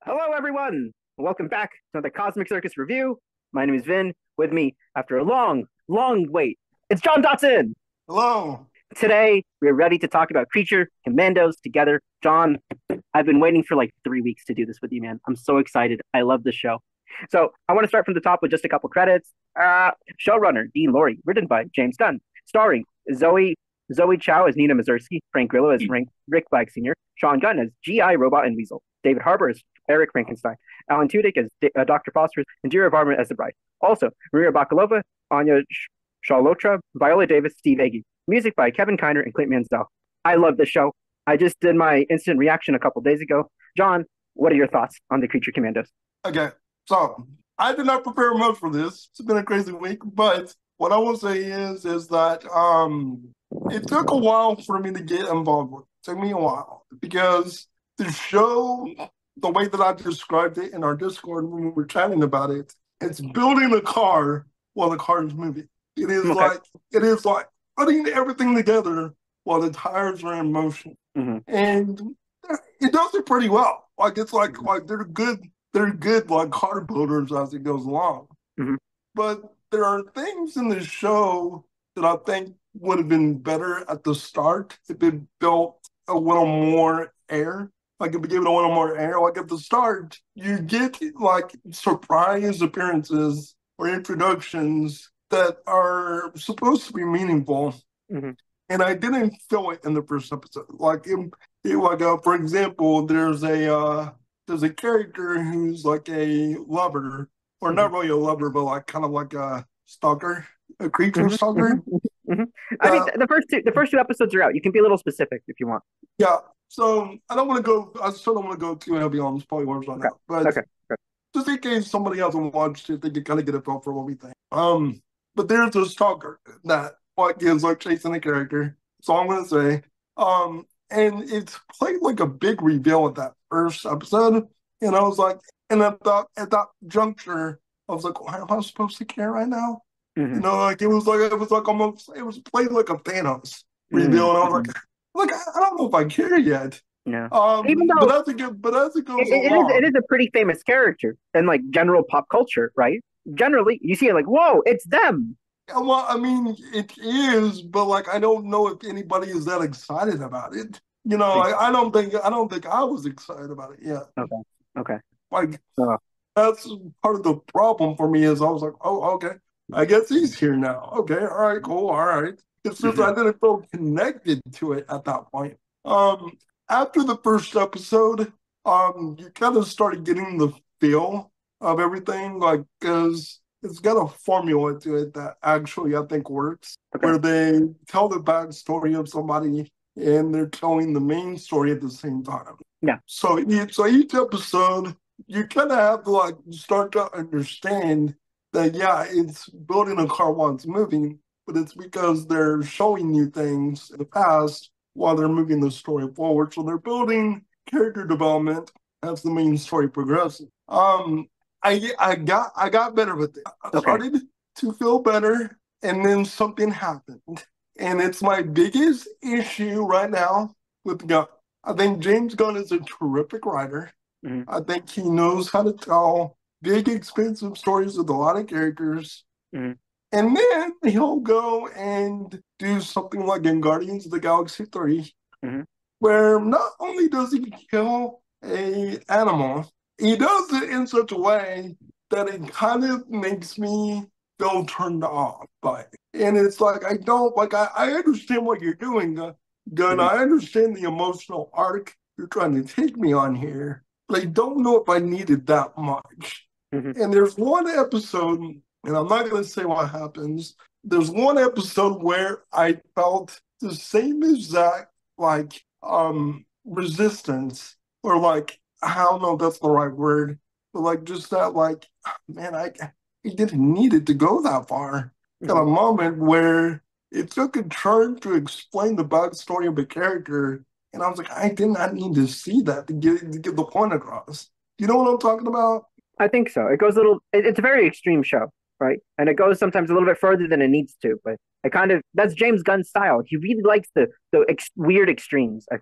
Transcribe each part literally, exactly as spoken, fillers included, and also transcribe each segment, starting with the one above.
Hello, everyone. Welcome back to the Cosmic Circus Review. My name is Vin. With me, after a long, long wait, it's John Dotson. Hello. Today, we're ready to talk about Creature Commandos together. John, I've been waiting for like three weeks to do this with you, man. I'm so excited. I love this show. So I want to start from the top with just a couple credits. Uh, showrunner Dean Lorey, written by James Gunn, starring Zoe Zoe Chow as Nina Mazursky, Frank Grillo as Frank, Rick Flag Senior, Sean Gunn as G I Robot and Weasel, David Harbour as Eric Frankenstein, Alan Tudyk as D- uh, Doctor Foster, and Jira Varma as the bride. Also, Maria Bakalova, Anya Sh- Charlotra, Viola Davis, Steve Agee. Music by Kevin Kiner and Clint Mansell. I love this show. I just did my instant reaction a couple days ago. John, what are your thoughts on the Creature Commandos? Okay, so I did not prepare much for this. It's been a crazy week, but what I will say is, is that um, it took a while for me to get involved with it. It took me a while because the show, the way that I described it in our Discord when we were chatting about it, it's building a car while the car is moving. It is Okay. like it is like putting everything together while the tires are in motion, Mm-hmm. and it does it pretty well. Like it's like like they're good, they're good like car builders as it goes along. Mm-hmm. But there are things in the show that I think would have been better at the start if it built a little more air. Like if it gave it a little more air. Like at the start, you get like surprise appearances or introductions that are supposed to be meaningful. Mm-hmm. And I didn't feel it in the first episode. Like, it, it, like uh, for example, there's a uh, there's a character who's like a lover, or Mm-hmm. not really a lover, but like kind of like a stalker, a creature Mm-hmm. stalker. Mm-hmm. Mm-hmm. I mean, Yeah, the first two, the first two episodes are out. You can be a little specific if you want. yeah. So I don't want to go. I still don't want to go too heavy on spoilers on Okay. that, but Okay. Okay. just in case somebody hasn't watched it, they can kind of get a feel for what we think. Um, but there's a stalker that like is like chasing a character. So I'm gonna say, um, and it's played like a big reveal at that first episode, and I was like, and at that at that juncture, I was like, why am I supposed to care right now? You Mm-hmm. know, like it was like it was like almost it was played like a Thanos reveal, and I was Mm-hmm. like, like I don't know if I care yet. Yeah. Even Um, but though as it get, but as it it, goes it is it along, is a pretty famous character in like general pop culture, right? Generally, you see it like, whoa, it's them. yeah, well, I mean, it is, but like, I don't know if anybody is that excited about it. You know, See. like, I don't think, I don't think I was excited about it yet. Okay. Okay. Like, Uh, that's part of the problem for me is I was like, oh, okay, I guess he's here now. Okay, all right, cool, all right. It's just mhm. I didn't feel connected to it at that point. Um, After the first episode, um, you kind of started getting the feel of everything, like, because it's got a formula to it that actually I think works, Okay. where they tell the backstory of somebody and they're telling the main story at the same time. Yeah. So, each- so each episode, you kind of have to like start to understand that, yeah, it's building a car while it's moving, but it's because they're showing you things in the past while they're moving the story forward. So they're building character development as the main story progresses. Um, I I got I got better with it. I Okay. started to feel better, and then something happened, and it's my biggest issue right now with Gunn. I think James Gunn is a terrific writer. Hmm. I think he knows how to tell big, expensive stories with a lot of characters. Hmm. And then he'll go and do something like in Guardians of the Galaxy three, Hmm. where not only does he kill a animal, he does it in such a way that it kind of makes me feel turned off by it. And it's like I don't like I, I understand what you're doing, Gun. Gun. Hmm. I understand the emotional arc you're trying to take me on here, but I don't know if I needed that much. Hmm. And there's one episode, and I'm not going to say what happens. There's one episode where I felt the same exact like um resistance, or like I don't know if that's the right word, but like just that like man, I I didn't need it to go that far. Got Hmm. a moment where it took a turn to explain the backstory of the character, and I was like, I did not need to see that to get to get the point across. You know what I'm talking about? I think so. It goes a little. It, it's a very extreme show, right? And it goes sometimes a little bit further than it needs to. But it kind of that's James Gunn's style. He really likes the the ex- weird extremes. I think.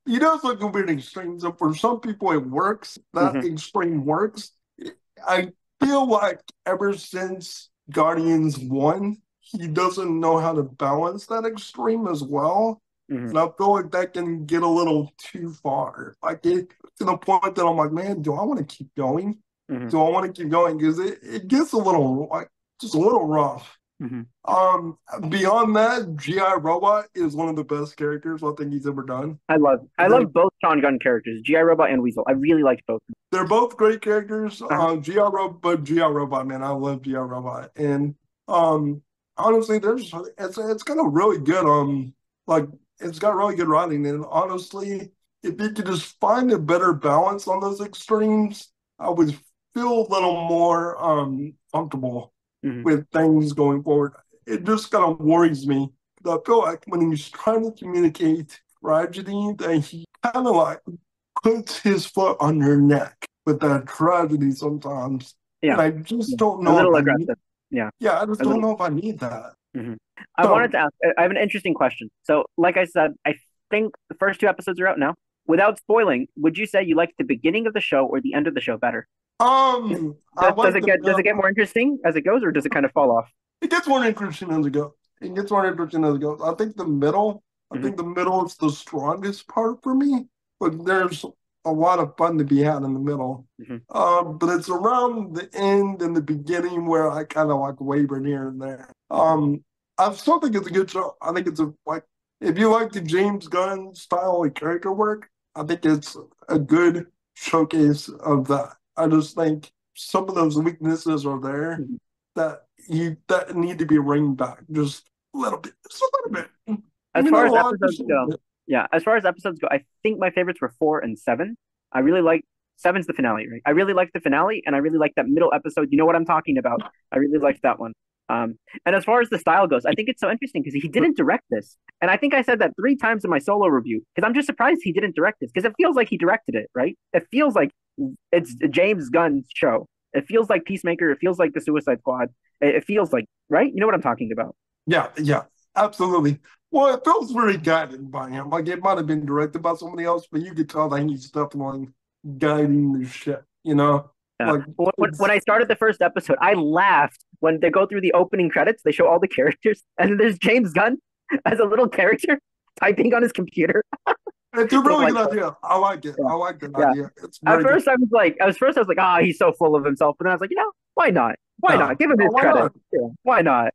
he does look a bit extreme. So for some people, it works. That Hmm. extreme works. I feel like ever since Guardians one, he doesn't know how to balance that extreme as well. Hmm. And I feel like that can get a little too far. Like it to the point that I'm like, man, do I want to keep going? Hmm. Do I want to keep going? Because it, it gets a little like just a little rough. Hmm. Um, Beyond that, G I Robot is one of the best characters I think he's ever done. I love I I think love both Sean Gunn characters, G I Robot and Weasel. I really liked both. they're both great characters. Uh-huh. Uh, G I Robot, but G I Robot, man, I love G I Robot, and um, honestly, there's it's it's got a really good um like it's got really good writing, and honestly, if you could just find a better balance on those extremes, I would feel a little more um comfortable Hmm. with things going forward. It just kind of worries me. I feel like when he's trying to communicate tragedy, that he kind of like puts his foot on your neck with that tragedy sometimes. Yeah. And I just Yeah. don't A know if little I need, aggressive. Yeah. yeah, I just A don't little. know if I need that. Hmm. I wanted So, to ask, I have an interesting question. So, like I said, I think the first two episodes are out now. Without spoiling, would you say you liked the beginning of the show or the end of the show better? um, I Does, does like it the, get does uh, it get more interesting as it goes, or does it kind of fall off? it gets more interesting as it goes. It gets more interesting as it goes. I think the middle, I Hmm. think the middle is the strongest part for me, but there's a lot of fun to be had in the middle. Hmm. Um, but it's around the end and the beginning where I kind of like waver here and there. Um, I still think it's a good show. I think it's a like if you like the James Gunn style of character work, I think it's a good showcase of that. I just think some of those weaknesses are there Hmm. that you that need to be reined back just a little bit, just a little bit. As Maybe far not a as lot, episodes just a little go, bit. yeah, as far as episodes go, I think my favorites were four and seven. I really like seven's the finale, right? I really liked the finale, and I really liked that middle episode. You know what I'm talking about? I really liked that one. Um, and as far as the style goes, I think it's so interesting because he didn't direct this, and I think I said that three times in my solo review because I'm just surprised he didn't direct this because it feels like he directed it, right? It feels like it's James Gunn's show. It feels like Peacemaker. It feels like the Suicide Squad. It, it feels like, right? You know what I'm talking about? Yeah, yeah, absolutely. Well, it feels very guided by him. Like it might have been directed by somebody else, but you could tell that he's definitely guiding the ship. You know, Yeah. like When, when it's I started the first episode, I laughed when they go through the opening credits. They show all the characters, and there's James Gunn as a little character typing on his computer. it's a With really like, good idea. I like it. yeah, I like that yeah. idea. It's At very good. first, I was like, at first, I was like, ah, oh, he's so full of himself. But then I was like, you know, why not? Why Yeah. not? Give him Oh, his why credit. not? Yeah, why not?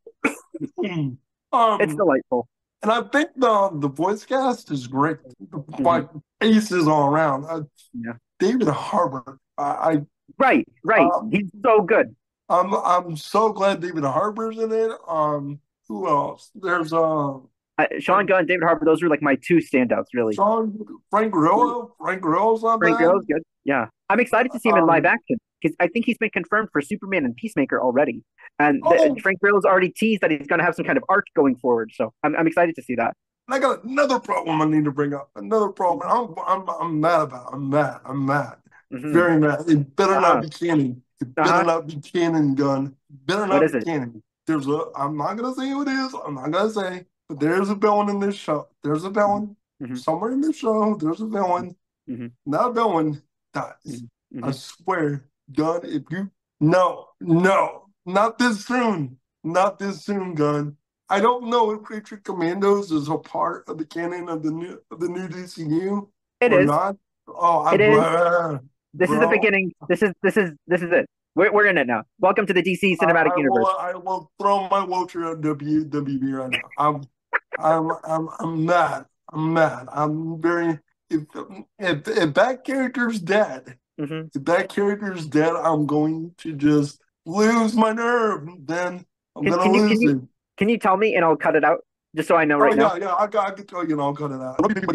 It's um, delightful. and I think the the voice cast is great. Hmm. Like aces all around. Uh, Yeah. David Harbour. I, Right, I right. um, He's so good. I'm I'm so glad David Harbour's in it. Um, who else? There's um Uh, Sean Gunn, David Harbour, those were like my two standouts, really. Sean Frank Grillo. Frank Grillo's not Frank bad. Grillo's good. Yeah. I'm excited to see him in live Um, action because I think he's been confirmed for Superman and Peacemaker already. And the, oh, Frank Grillo's already teased that he's going to have some kind of arc going forward. So I'm, I'm excited to see that. and I got another problem I need to bring up. Another problem. I'm I'm I'm mad about. I'm mad. I'm mad. Mm-hmm. Very mad. It better not Uh-huh. be canon. It better Uh-huh. not be canon, gun. It better What not is be it? canon. There's a. I'm not gonna say who it is. I'm not gonna say. But there's a villain in this show. There's a villain Mm-hmm. somewhere in this show. There's a villain. Mm-hmm. That villain dies. Mm-hmm. I Mm-hmm. swear, gun. If you no, no, not this soon. Not this soon, gun. I don't know if Creature Commandos is a part of the canon of the new of the new D C U It or is. not. Oh, I, It is. uh, This is the bro, beginning. This is this is this is it. We're we're in it now. Welcome to the D C I, Cinematic I will Universe. I will throw my wheelchair at W W B right now. I'm I'm I'm I'm mad. I'm mad. I'm very if if if that character's dead, Mm-hmm. if that character's dead, I'm going to just lose my nerve. Then I'm Can gonna can you can lose you it. can you tell me and I'll cut it out just so I know Oh right now. yeah, yeah. I got I can tell you, and I'll cut it out.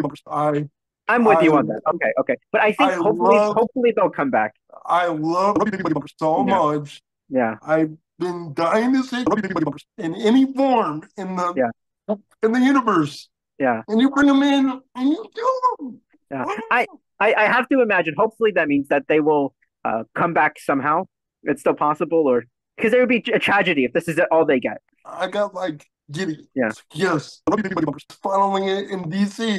I I'm with I you on that. Okay, okay. But I think I hopefully love hopefully they'll come back. I love so Yeah. much. Yeah. I've been dying to see in any form in the Yeah. in the universe, Yeah. and you bring them in and you do Yeah. them. I I, I have to imagine. Hopefully that means that they will uh, come back somehow. It's still possible, or because it would be a tragedy if this is all they get. I got like giddy. Yeah. Yes, following it in D C,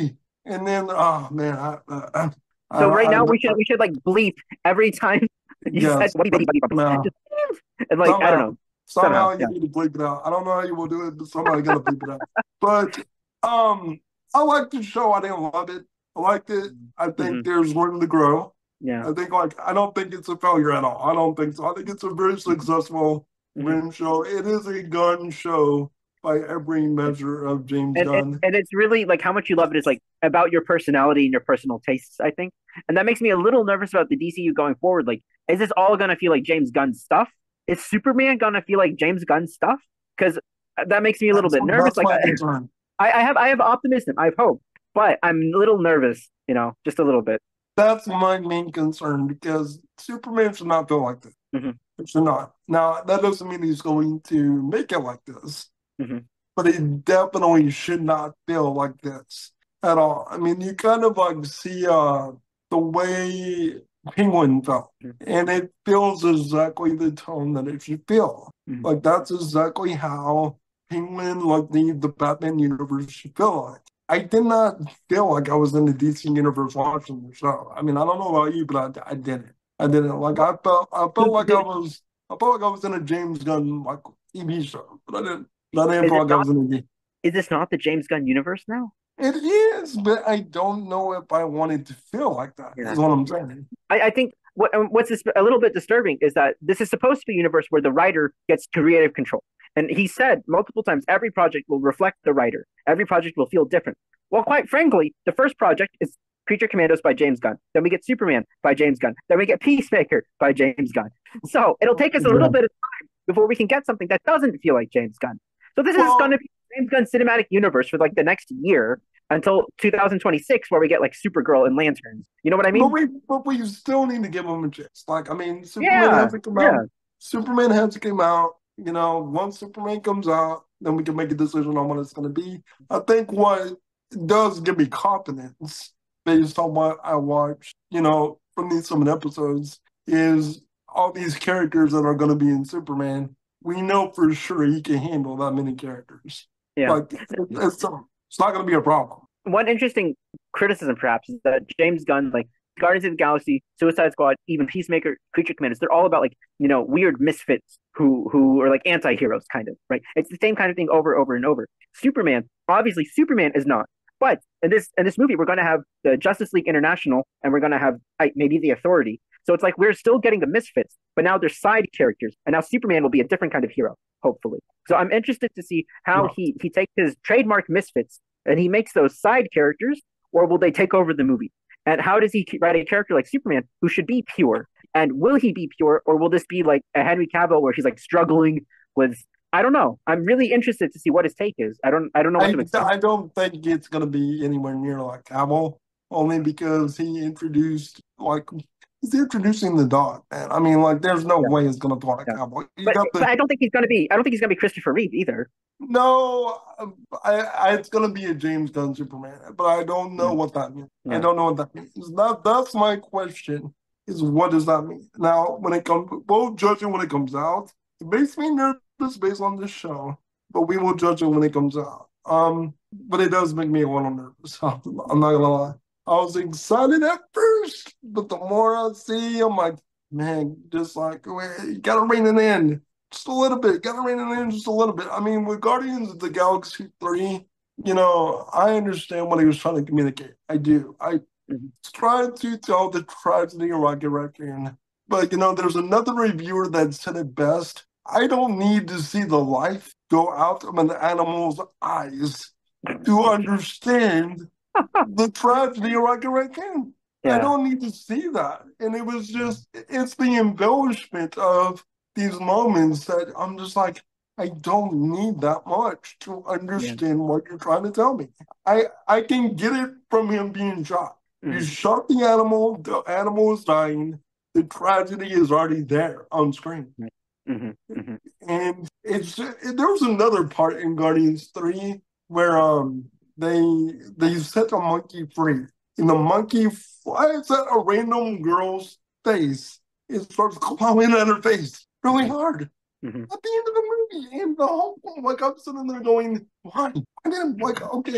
And then, oh man, I, I, I, So right I, now we should I we should like bleep every time you said yes, buddy buddy buddy buddy. no, Just and like I don't somehow, know somehow somehow you yeah. need to bleep it out. I don't know how you will do it, but somehow you gotta bleep it out. But um, I like the show. I didn't love it. I liked it. I Hmm. think there's room to grow. Yeah. I think like I don't think it's a failure at all. I don't think so. I think it's a very successful Hmm. Rim show. It is a gun show by every measure of James And, and Gunn. and it's really like how much you love it is like about your personality and your personal tastes, I think. And that makes me a little nervous about the D C U going forward. Like, is this all gonna feel like James Gunn stuff? Is Superman gonna feel like James Gunn stuff? Because that makes me a little That's bit nervous. that's Like, my I, concern. I I have I have optimism, I have hope, but I'm a little nervous, you know, just a little bit. That's my main concern because Superman should not feel like this. Hmm. It should not. Now that doesn't mean he's going to make it like this, Hmm. but it definitely should not feel like this at all. I mean, you kind of like see uh the way Penguin felt, and it feels exactly the tone that it should feel. Hmm. Like that's exactly how Penguin, like the the Batman universe, should feel like. I did not feel like I was in the D C universe watching the show. I mean, I don't know about you, but I, I didn't. I didn't. Like I felt I felt like I was I felt like I was in a James Gunn like T V show, but I didn't. But I didn't Is feel it like I not? was in a Is this not the James Gunn universe now? It is, but I don't know if I wanted to feel like that, Yeah. is what I'm saying. I, I think what um, what's this, a little bit disturbing is that this is supposed to be a universe where the writer gets creative control. And he said multiple times every project will reflect the writer. Every project will feel different. Well, quite frankly, the first project is Creature Commandos by James Gunn. Then we get Superman by James Gunn. Then we get Peacemaker by James Gunn. So it'll take us a little Yeah. bit of time before we can get something that doesn't feel like James Gunn. So this is going to Well, be James Gunn cinematic universe for like the next year until two thousand twenty-six, where we get like Supergirl and Lanterns. You know what I but mean? we but we still need to give him a chance. Like, I mean, Superman Yeah, hasn't come yeah. out. Superman hasn't come out. You know, once Superman comes out, then we can make a decision on what it's going to be. I think what does give me confidence based on what I watched, you know, from these some of the episodes, is all these characters that are going to be in Superman. We know for sure he can handle that many characters. Yeah. Like, it's, it's not going to be a problem. One interesting criticism, perhaps, is that James Gunn, like Guardians of the Galaxy, Suicide Squad, even Peacemaker, Creature Commandos, they're all about like you know weird misfits who who are like anti-heroes, kind of, right? It's the same kind of thing over and over and over. Superman, obviously, Superman is not. But in this in this movie, we're going to have the Justice League International, and we're going to have like, maybe the Authority. So it's like we're still getting the misfits, but now they're side characters, and now Superman will be a different kind of hero, hopefully. So I'm interested to see how Yeah. he he takes his trademark misfits and he makes those side characters, or will they take over the movie? And how does he write a character like Superman who should be pure? And will he be pure, or will this be like a Henry Cavill where he's like struggling with? I don't know. I'm really interested to see what his take is. I don't. I don't know what I, to expect. I don't think it's going to be anywhere near like Cavill, only because he introduced, like, he's introducing the dog, man. I mean, like, there's no Yeah, way it's going to be like yeah. Cavill. You But got but the, I don't think he's gonna be. I don't think he's gonna be Christopher Reeve either. no, I, I, it's going to be a James Gunn Superman, but I don't know Yeah, what that means. I yeah. don't know what that means. That, that's my question, is what does that mean? Now, when it comes, we'll judge it when it comes out. It makes me nervous based on this show, but we will judge it when it comes out. Um, but it does make me a little nervous. I'm not gonna lie. I was excited at first, but the more I see, I'm like, man, just like you gotta rein it in just a little bit. Gotta rein it in just a little bit. I mean, with Guardians of the Galaxy three, you know, I understand what he was trying to communicate. I do. I Mhm. tried to tell the tragedy of Rocket Raccoon, but you know, there's another reviewer that said it best. I don't need to see the life go out of an animal's eyes to understand the tragedy of Rocket Raccoon. I Yeah, don't need to see that. And it was just, it's the embellishment of these moments that I'm just like, I don't need that much to yeah. understand what you're trying to tell me. I I can get it from him being shot. You Mhm. shot the animal, the animal is dying, the tragedy is already there on screen. Hmm. Hmm. And it's there was another part in Guardians three where um they they set a monkey free. And the monkey flies at a random girl's face. It starts clawing at her face really hard Hmm. at the end of the movie. And the whole like I'm sitting there going, why? I didn't like okay.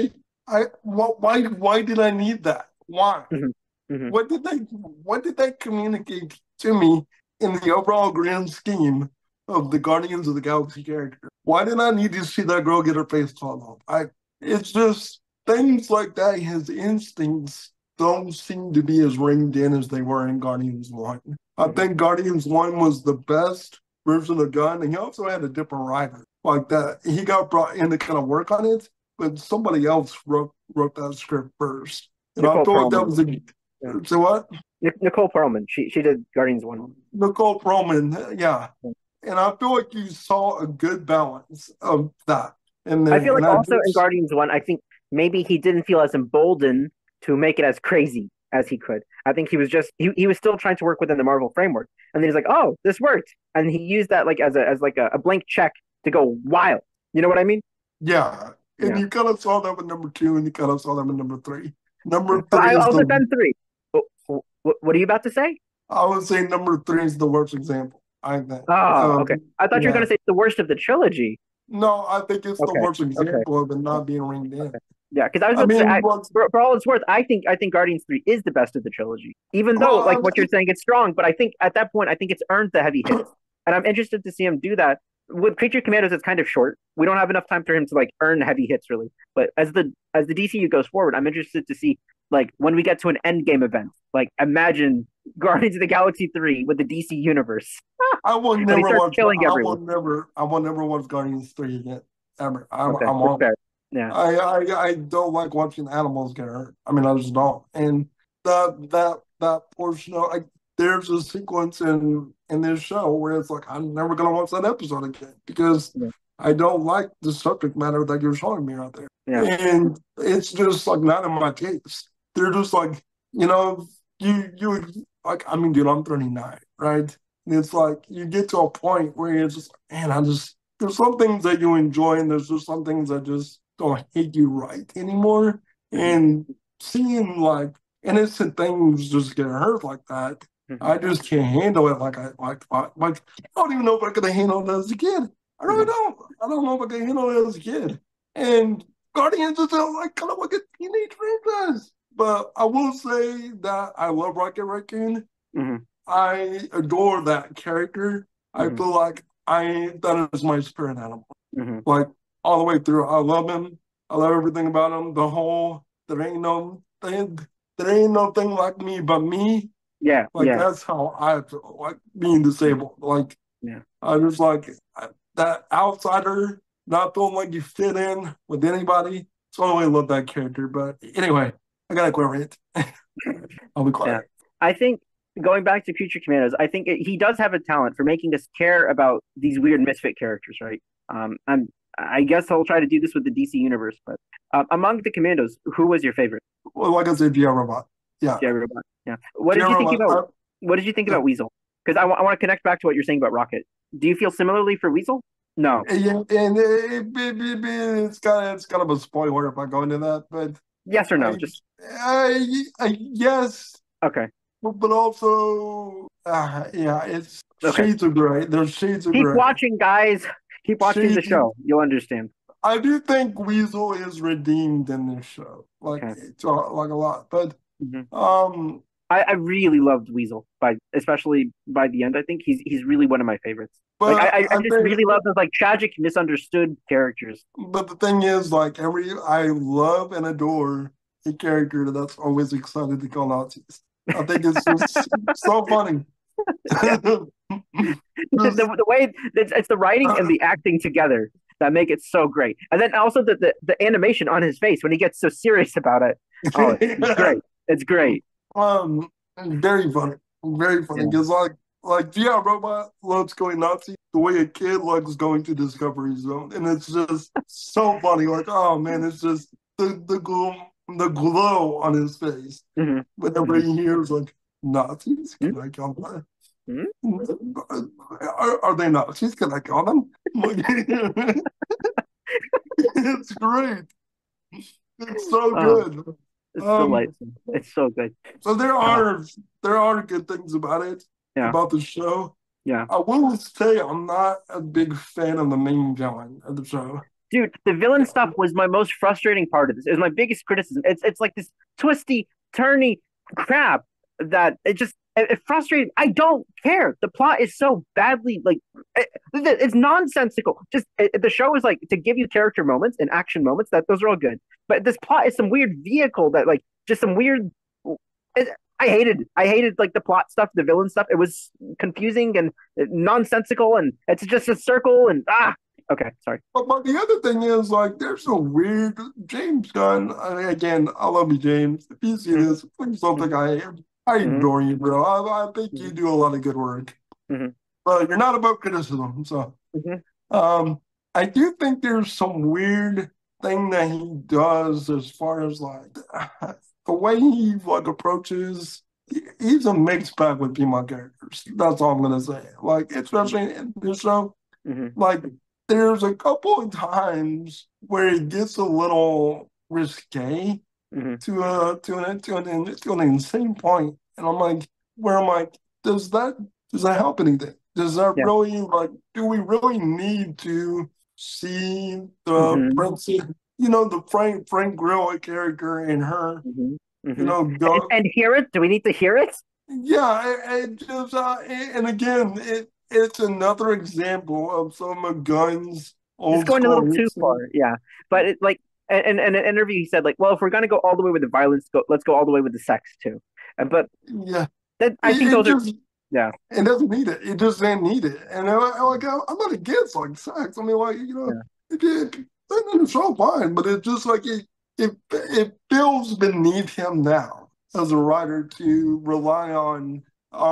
I wh- why why did I need that? Why? Hmm. Hmm. What did they what did they communicate to me in the overall grand scheme of the Guardians of the Galaxy character? Why did I need to see that girl get her face torn off? I it's just things like that. His instincts don't seem to be as reined in as they were in Guardians One. I Hmm. think Guardians One was the best version of Gunn, and he also had a different writer like that. He got brought in to kind of work on it, but somebody else wrote wrote that script first. And I Nicole feel like that Perlman. was a Yeah. so what? Nic- Nicole Perlman. She she did Guardians one. Nicole Perlman, yeah. And I feel like you saw a good balance of that in I there. feel And like I also in just, Guardians one, I think maybe he didn't feel as emboldened to make it as crazy as he could. I think he was just he, he was still trying to work within the Marvel framework. And then he's like, oh, this worked. And he used that like as a as like a, a blank check to go wild. You know what I mean? yeah. And Yeah. you kind of saw that with number two, and you kind of saw that with number three. Yeah. Number But I, three is I'll the, defend three. What, what are you about to say? I would say number three is the worst example, I think. Oh, okay. Um, I thought you were going yeah. to say it's the worst of the trilogy. No, I think it's the Okay. worst Okay. example of it not being ringed in. Okay. Yeah, because I was I about to say, mean, I, what's, for, for all it's worth, I think I think Guardians three is the best of the trilogy. Even though, like well, what you're saying, it's strong, but I think at that point, I think it's earned the heavy hits, and I'm interested to see him do that. With Creature Commandos, it's kind of short. We don't have enough time for him to like earn heavy hits, really. But as the as the D C U goes forward, I'm interested to see like when we get to an end game event. Like imagine Guardians of the Galaxy three with the D C universe I will when he never starts watch. killing I will everyone. never. I will never watch Guardians three again. Ever. I'm. Okay, I'm that's on. fair. Yeah. I, I I don't like watching animals get hurt. I mean, I just don't. And that that that portion of like, there's a sequence in in this show where it's like I'm never gonna watch that episode again because Yeah. I don't like the subject matter that you're showing me out there. Yeah. And it's just like not in my taste. They're just like, you know, you you like I mean, dude, I'm thirty-nine, right? And it's like you get to a point where you're just like, man, I just there's some things that you enjoy and there's just some things that just don't hit you right anymore. Hmm. And seeing like innocent things just get hurt like that, Hmm. I just can't handle it like I like I, like I don't even know if I could have handled it as a kid. I really Hmm. don't. I don't know if I could handle it as a kid. And Guardians is like kind of like a teenage franchise. But I will say that I love Rocket Raccoon. Hmm. I adore that character. I Hmm. feel like I that is my spirit animal. Hmm. Like all the way through. I love him. I love everything about him. The whole there ain't no thing there ain't no thing like me but me. Yeah. Like Yeah. that's how I feel. Like being disabled. Like Yeah. I just like I, that outsider, not feeling like you fit in with anybody. So I really love that character. But anyway, I gotta quit it. I'll be Yeah. quiet. I think going back to Creature Commandos, I think it, he does have a talent for making us care about these weird misfit characters, right? Um, I'm, I guess I'll try to do this with the D C universe, but uh, among the Commandos, who was your favorite? Well, like I said, G I Robot. Yeah. G I. Robot. Yeah. What G I did you think Robot. about I, What did you think yeah. about Weasel? Because I, I want to connect back to what you're saying about Rocket. Do you feel similarly for Weasel? No. And, and it, it, it, it's kind of it's kind of a spoiler if I go into that, but Yes or no? I, Just I, I yes, okay. but also uh, yeah, it's Okay. shades of gray. There's shades of Keep gray. watching, guys. Keep watching the Shades. show. You'll understand. I do think Weasel is redeemed in this show, like Okay. it's uh, like a lot, but Hmm. um, I, I really loved Weasel by especially by the end. I think he's he's really one of my favorites. Like but I, I I just think, really love those like tragic, misunderstood characters. but the thing is, like every I love and adore a character that's always excited to call Nazis. I think it's just so funny. Yeah, the, Just, the way it's, it's the writing and uh, the acting together that make it so great, and then also the, the the animation on his face when he gets so serious about it. Oh, it's, it's great. It's great. um, very funny, very funny. Yeah. Because like, like yeah, Robot loves going Nazi the way a kid likes going to Discovery Zone, and it's just so funny. Like, oh man, it's just the the glow, the glow on his face Hmm. whenever Hmm. he hears like Nazis. Hmm. Can I call them? Hmm. Are, are they Nazis? Can I call them? It's great. It's so Oh, good. it's Um, delightful. It's so good. so there Uh, are there are good things about it, yeah. about the show. Yeah. I will say I'm not a big fan of the main villain of the show. dude, the villain stuff was my most frustrating part of this. It was my biggest criticism. It's it's like this twisty, turny crap that it just it, it frustrated. I don't care. The plot is so badly like it, it's nonsensical. Just it, the show is like to give you character moments and action moments that those are all good. But this plot is some weird vehicle that like just some weird. It, I hated I hated like the plot stuff, the villain stuff. It was confusing and nonsensical, and it's just a circle and ah. Okay, sorry. But, but the other thing is, like, there's a weird James Gunn. I mean, again, I love you, James. If you see Mm-hmm. this, please don't think I am. I Mm-hmm. adore you, bro. I, I think you do a lot of good work. Mm-hmm. But you're not above criticism. So, Mm-hmm. um, I do think there's some weird thing that he does as far as like the way he like approaches. he- He's a mixed bag with female characters. That's all I'm gonna say. Like, especially in this show. Mm-hmm. Like, there's a couple of times where it gets a little risque Mm-hmm. to a to an to an to an insane point, and I'm like, where I'm like, does that does that help anything? Does that Yeah. really like? Do we really need to see the Mm-hmm. princess? You know, the Frank Frank Grillo character and her. Mm-hmm. You Mm-hmm. know, And, go and hear it? Do we need to hear it? yeah, it, it just uh, and again, it it's another example of some of Gunn's It's old going a school little too roots. far. Yeah, but it like and in an interview he said like, well, if we're gonna go all the way with the violence, go, let's go all the way with the sex too. And but Yeah, that I think it, it those are just yeah it doesn't need it. It just didn't need it. And I, I, like I, I'm not against like sex. I mean, like you know, yeah it, it, it's all fine, but it's just like it it it feels beneath him now as a writer to rely on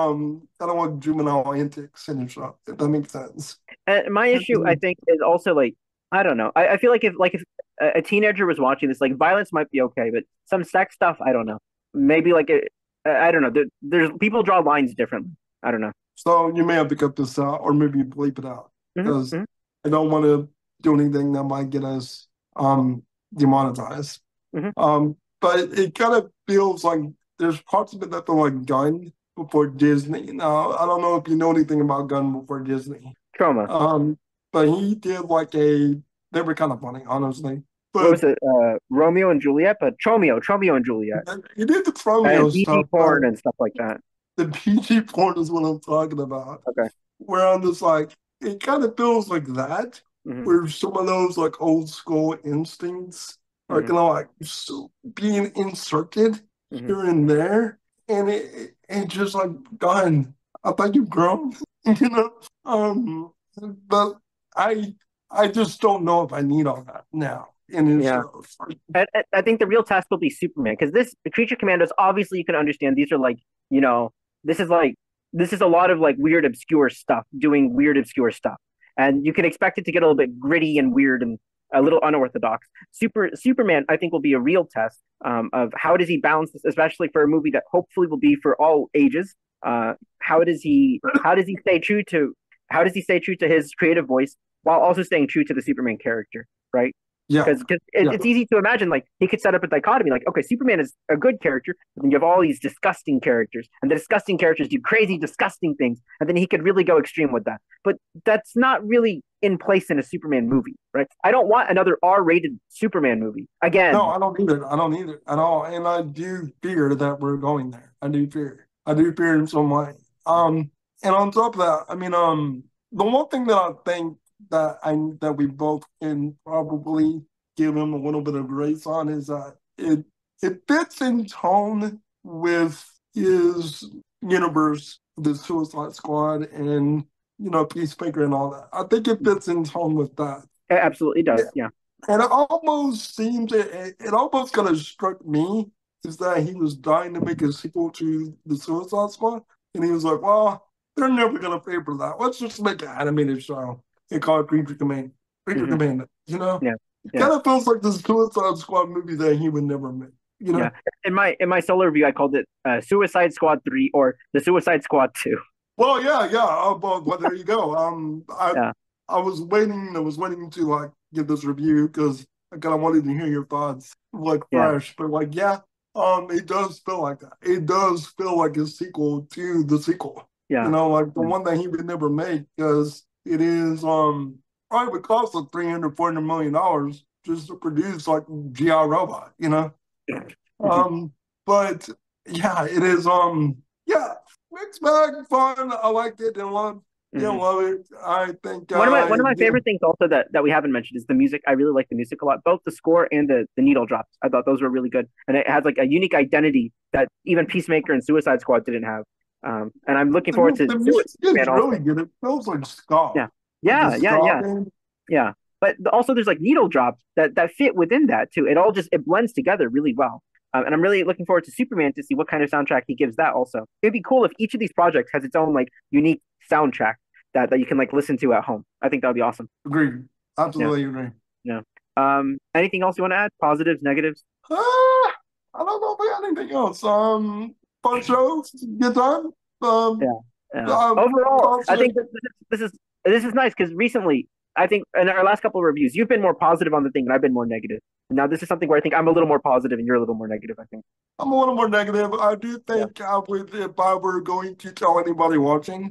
um I don't want juvenile antics in his show, if that makes sense. And my issue, I think, is also like I don't know. I, I feel like if like if a, a teenager was watching this, like violence might be okay, but some sex stuff, I don't know. Maybe like it, I don't know. There, there's people draw lines differently. I don't know. So you may have to cut this out or maybe bleep it out because Mm-hmm. I don't want to do anything that might get us um demonetized. Mm-hmm. Um, but it kind of feels like there's parts of it that feel like Gunn before Disney. Now, I don't know if you know anything about Gunn before Disney. Trauma. Um, but he did like a, they were kind of funny, honestly. What was But it? Uh, Romeo and Juliet, but Tromeo, Tromeo and Juliet, he did the and Romeo P G stuff, but porn and stuff like that. the P G porn is what I'm talking about. Okay. Where I'm just like, it kind of feels like that, Mm-hmm. where some of those like old school instincts are Mm-hmm. kind of like so being inserted Mm-hmm. here and there, and it, it, it just like gone. I thought you've grown, you know. Um, but I I just don't know if I need all that now in his Yeah. shows. I, I think the real test will be Superman because this the Creature Commandos obviously you can understand these are like you know this is like this is a lot of like weird obscure stuff doing weird obscure stuff and you can expect it to get a little bit gritty and weird and a little unorthodox. Super Superman I think will be a real test um, of how does he balance this, especially for a movie that hopefully will be for all ages. Uh, how does he how does he stay true to how does he stay true to his creative voice while also staying true to the Superman character, right? Yeah, Because it, yeah. it's easy to imagine, like, he could set up a dichotomy. Like, okay, Superman is a good character, and then you have all these disgusting characters, and the disgusting characters do crazy, disgusting things, and then he could really go extreme with that. But that's not really in place in a Superman movie, right? I don't want another R rated Superman movie. Again, No, I don't either. I don't either at all. And I do fear that we're going there. I do fear. I do fear in some way. Um, and on top of that, I mean, um, the one thing that I think that I that we both can probably give him a little bit of grace on is that it it fits in tone with his universe, the Suicide Squad, and you know Peacemaker and all that. I think it fits in tone with that. it absolutely does. Yeah. And it almost seems it, it almost kind of struck me is that he was dying to make a sequel to the Suicide Squad, and he was like, "Well, they're never gonna pay for that. Let's just make an animated show and call it Creature Command, Creature Mm-hmm. Command." You know, Yeah. it Yeah. kind of feels like the Suicide Squad movie that he would never make. You know, Yeah. In my in my solo review, I called it uh, Suicide Squad three or the Suicide Squad two. well, yeah, yeah. Uh, well, well, there you go. Um, I Yeah. I was waiting. I was waiting to like give this review because I kind of wanted to hear your thoughts, like Yeah. fresh. But like, yeah, um, it does feel like that. It does feel like a sequel to the sequel. Yeah. You know, like the Yeah. one that he would never make because it is um probably would cost like three hundred, four hundred million dollars just to produce like G I Robot, you know? Um, but yeah, it is, um, yeah, mixed bag, fun. I liked it and love, yeah, Mhm. love it. I think, One of my uh, one of my yeah, favorite things also that, that we haven't mentioned is the music. I really like the music a lot, both the score and the, the needle drops. I thought those were really good, and it has like a unique identity that even Peacemaker and Suicide Squad didn't have. Um, and I'm looking forward the, to the music is Superman really also. good. It feels like ska, Yeah, like a yeah, yeah, ska yeah, band. yeah. But the- also there's like needle drops that that fit within that too. It all just it blends together really well. Um, and I'm really looking forward to Superman to see what kind of soundtrack he gives that also. It'd be cool if each of these projects has its own like unique soundtrack that, that you can like listen to at home. I think that would be awesome. Agreed. Yeah. Absolutely agree. Yeah. Um, anything else you want to add? Positives, negatives? Uh, I don't know if we got anything else. Um, fun shows, good time. Yeah. Um, Yeah. um, Overall, I constant. think this, this is this is nice because recently, I think in our last couple of reviews, you've been more positive on the thing, and I've been more negative. Now this is something where I think I'm a little more positive, and you're a little more negative. I think. I'm a little more negative. I do Yeah. think I would, if I were going to tell anybody watching,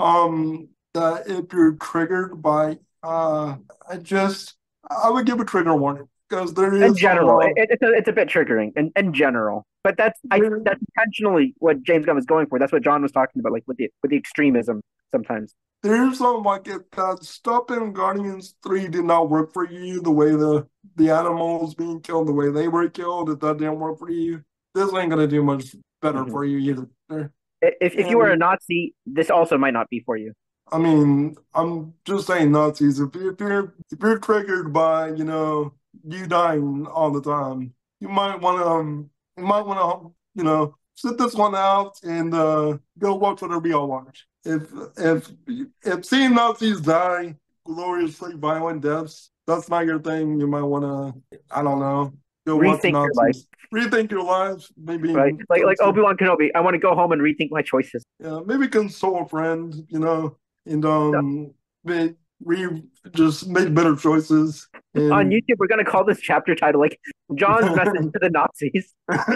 um, that if you're triggered by, uh, I just, I would give a trigger warning because there In is some, general, uh, it, it's a, it's a bit triggering. In, in general, but that's I there, that's intentionally what James Gunn was going for. That's what John was talking about, like with the with the extremism sometimes. there's some like if that stuff in Guardians three did not work for you, the way the the animals being killed, the way they were killed, if that didn't work for you, this ain't gonna do much better Mhm. for you either. If if you are a And Nazi, this also might not be for you. I mean, I'm just saying Nazis. If you- if you're if you're triggered by, you know, you dying all the time, you might want to um you might want to you know sit this one out and uh go watch whatever we all watch. If if if seeing Nazis die gloriously violent deaths, that's not your thing. You might want to, I don't know, go watch Rethink your life, Nazis. Rethink your lives. Maybe right? Like like Obi Wan Kenobi. I want to go home and rethink my choices. yeah, maybe console a friend. You know and So, um make we just make better choices on and YouTube, we're gonna call this chapter title like John's message to the Nazis.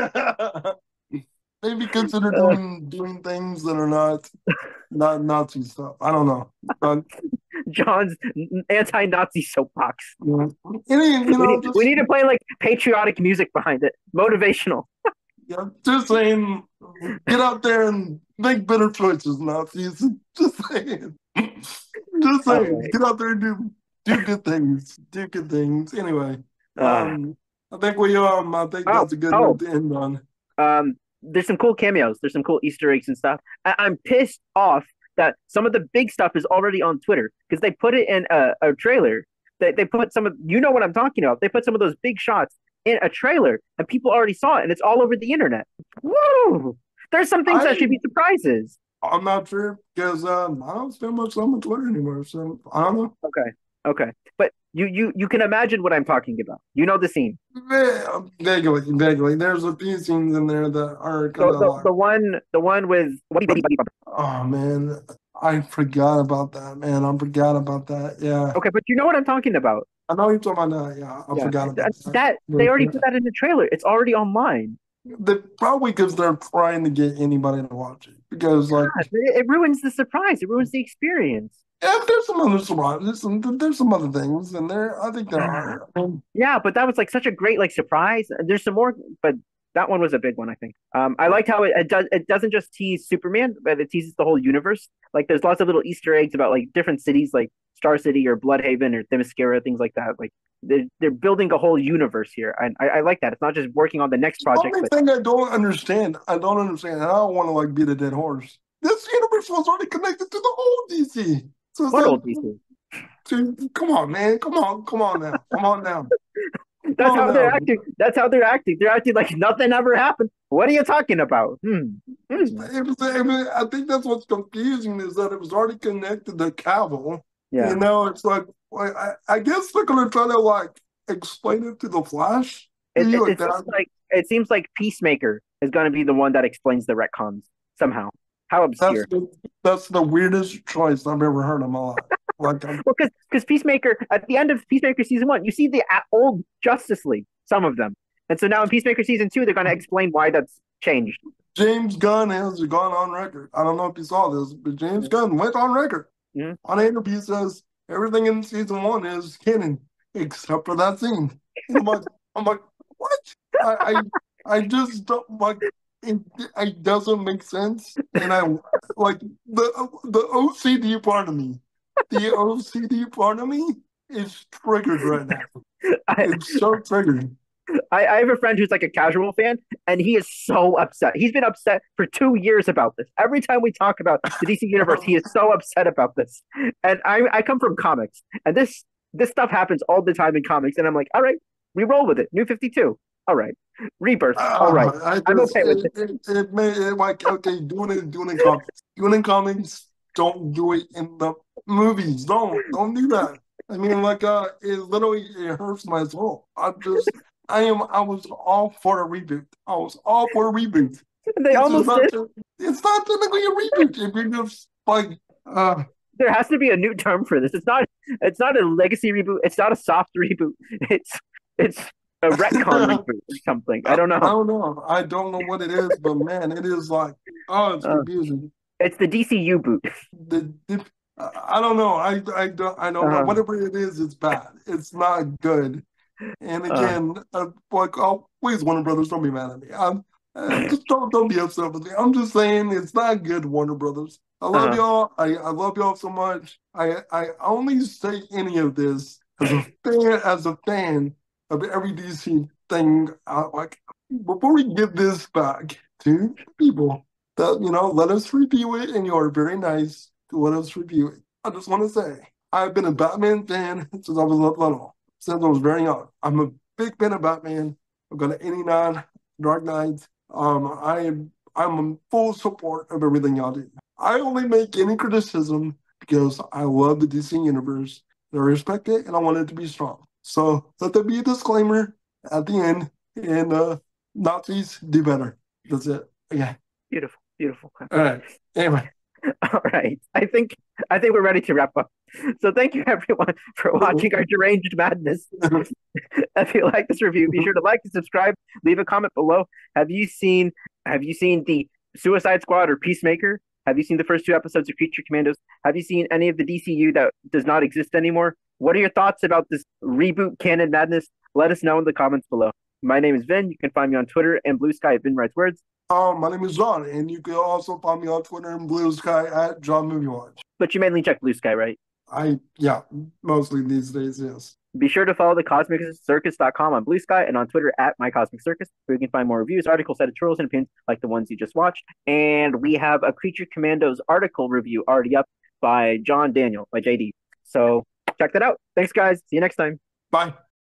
maybe consider Uh, doing doing things that are not not Nazi stuff. I don't know. But John's anti-Nazi soapbox. yeah. Any, you We know, need we just need to play like patriotic music behind it, motivational. yeah, just saying get out there and make better choices, Nazis. Just saying. Just All saying. right. Get out there and do do good things. Do good things. Anyway. Uh, Um I think we um I think oh that's a good note oh. to end on. Um, there's some cool cameos. There's some cool Easter eggs and stuff. I- I'm pissed off that some of the big stuff is already on Twitter because they put it in a, a trailer. They they put some of you know what I'm talking about. They put some of those big shots in a trailer and people already saw it and it's all over the internet. Woo! There's some things that I should be surprises. I'm not sure because um I don't spend much time on Twitter anymore, so I don't know. Okay, okay, but you you you can imagine what I'm talking about. You know the scene. Yeah, vaguely, vaguely. There's a few scenes in there that are kind The of the, like, the one the one with oh man, I forgot about that, man. I forgot about that. Yeah, okay, but you know what I'm talking about. I know you're talking about that. Yeah, I Yeah, forgot that, about that. that they already put that in the trailer. It's already online. They, probably because they're trying to get anybody to watch it. Because like, It, it ruins the surprise. It ruins the experience. yeah, there's some other surprises. There's some, there's some other things in there. I think there Ah, are. Um, yeah, but that was like such a great like surprise. There's some more, but that one was a big one, I think. Um, I liked how it, it does. It doesn't just tease Superman, but it teases the whole universe. Like there's lots of little Easter eggs about like different cities, like Star City or Bloodhaven or Themyscira, things like that. Like they're they're building a whole universe here, and I, I like that. It's not just working on the next the project, only but thing I don't understand, I don't understand, and I don't want to like beat a dead horse. This universe was already connected to the old D C. So it's what like, old D C? dude, come on, man. Come on. Come on now. Come on now. Come That's on how they're now. acting. That's how they're acting. They're acting like nothing ever happened. What are you talking about? Hmm. Hmm. It was, I, mean, I think that's what's confusing is that it was already connected to Cavill. You Yeah. know, it's like, like I, I guess they're going to try to like explain it to the Flash. It, Maybe it, like it seems that. like it seems like Peacemaker is going to be the one that explains the retcons somehow. How That's obscure. the, that's the weirdest choice I've ever heard in my life. Like, I'm, Well, because because Peacemaker at the end of Peacemaker season one, you see the a- old Justice League, some of them, and so now in Peacemaker season two, they're going to explain why that's changed. James Gunn has gone on record. I don't know if you saw this, but James Gunn went on record Mhm. on an interview says everything in season one is canon except for that scene. And I'm like, I'm like, what? I, I, I just don't like. It, it doesn't make sense, and I like the the O C D part of me. The O C D part of me is triggered right now. I, It's so triggered. I, I have a friend who's like a casual fan, and he is so upset. He's been upset for two years about this. Every time we talk about the D C universe, he is so upset about this. And I I come from comics, and this this stuff happens all the time in comics, and I'm like, all right, we roll with it. New fifty-two, all right. Rebirth, all right. Uh, I I'm just okay with it, it. it, it made it like okay, doing it doing it in comics. Doing it in comics, don't do it in the movies. Don't don't do that. I mean, like uh, it literally it hurts my soul. I just I am I was all for a reboot. I was all for a reboot. They It's just almost not did. it's not technically a reboot. If you're just like uh There has to be a new term for this. It's not. It's not a legacy reboot. It's not a soft reboot. It's it's a retcon reboot or something. I I, don't I know. don't know. I don't know what it is, but man, it is like oh, it's Uh, confusing. it's the D C U boot. The, the I don't know. I I don't I don't know. Uh, Whatever it is, it's bad. It's not good. And uh, again, uh, like oh, please, Warner Brothers, don't be mad at me. I'm uh, just don't don't be upset with me. I'm just saying it's not good, Warner Brothers. I love uh, y'all. I, I love y'all so much. I I only say any of this as a fan as a fan of every D C thing. Uh, like before we give this back to people that you know let us review it, and you're very nice to let us review it. I just want to say I've been a Batman fan since I was little, since I was very young. I'm a big fan of Batman. I've got an eighty-nine Dark Knight. Um, I am I'm in full support of everything y'all do. I only make any criticism because I love the D C universe. I respect it and I want it to be strong. So let there be a disclaimer at the end. And uh, Nazis do better. That's it. Okay. beautiful, beautiful. All right. Anyway. All right. I think I think we're ready to wrap up. So thank you everyone for watching our deranged madness. If you like this review, be sure to like and subscribe. Leave a comment below. Have you seen Have you seen the Suicide Squad or Peacemaker? Have you seen the first two episodes of Creature Commandos? Have you seen any of the D C U that does not exist anymore? What are your thoughts about this reboot canon madness? Let us know in the comments below. My name is Vin. You can find me on Twitter and Blue Sky at Vin Writes Words. Um, my name is John, and you can also find me on Twitter and Blue Sky at John Movie Watch. But you mainly check Blue Sky, right? I yeah, mostly these days, yes. Be sure to follow the cosmic circus dot com on Blue Sky and on Twitter at My Cosmic Circus, where you can find more reviews, articles, editorials, and opinions like the ones you just watched. And we have a Creature Commandos article review already up by John Daniel, by J D. So check that out. Thanks, guys. See you next time. Bye.